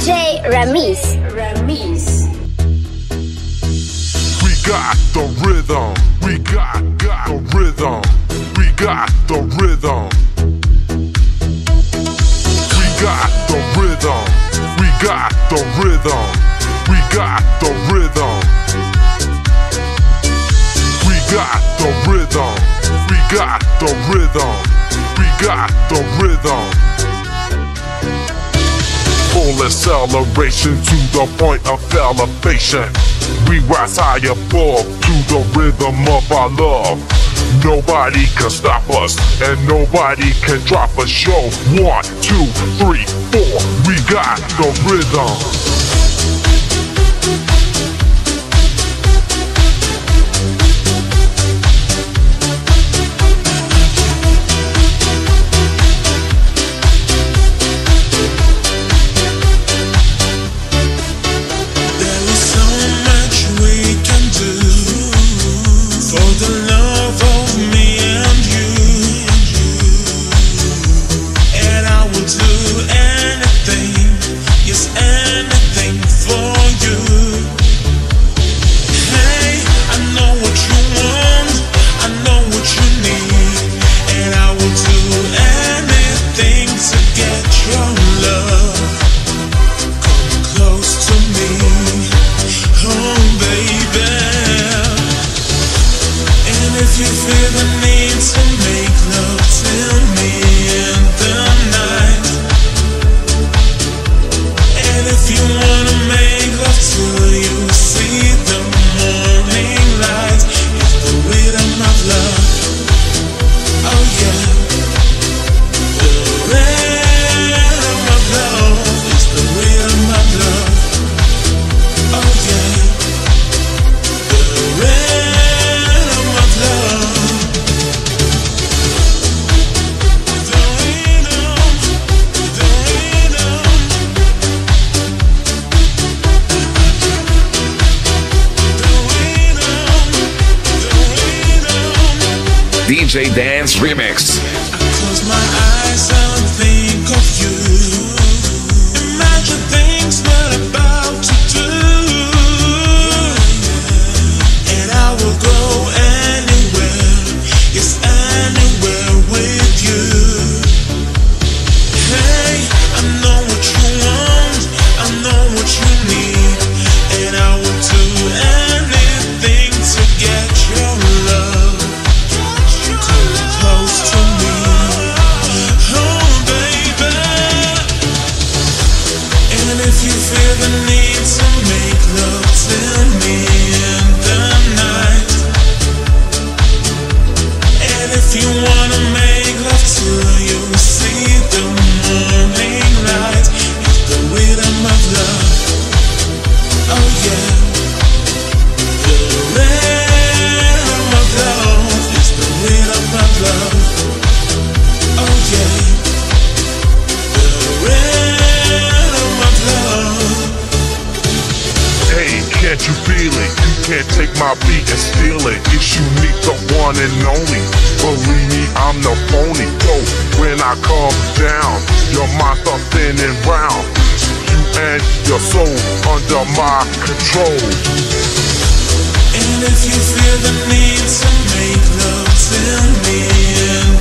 DJ Ramiz. We got the rhythm. We got the rhythm. We got the rhythm. We got the rhythm. We got the rhythm. We got the rhythm. We got the rhythm. We got the rhythm. We got the rhythm. Full acceleration to the point of elevation. We rise high above to the rhythm of our love. Nobody can stop us and nobody can drop a show. 1, 2, 3, 4. We got the rhythm. DJ Dance Remix. I close my eyes and think of you. Imagine things we're about to do, and I will go anywhere, yes, anywhere with you. Hey, I know what you want, I know what you need, and I will do anything to get your love. Close to me, oh baby. And if you feel the need to make love to me in the night, and if you wanna make love till you see the morning light, it's the rhythm of love, oh yeah. The rhythm of love is the rhythm of love, oh yeah. The rhythm of love. Hey, can't you feel it? You can't take my beat and steal it. It's unique, the one and only. Believe me, I'm the phony. Yo, when I come down, your mind starts spinning round. You and your soul under my control. And if you feel the need to make love to me in